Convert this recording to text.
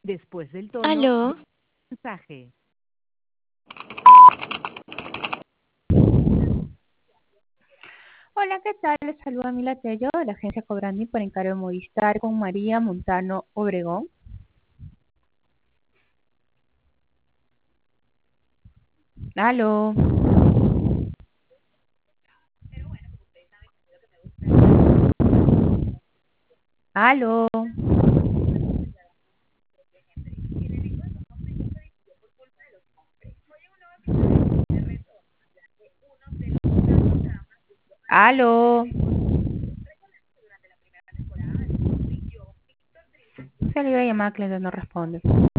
Después del tono, Aló, de mensaje. Hola, ¿qué tal? Les saluda Mila Tello de la agencia Cobrandi por encargo de Movistar con María Montano Obregón. Aló. Aló. Aló. Se le iba a llamar a cliente, no responde.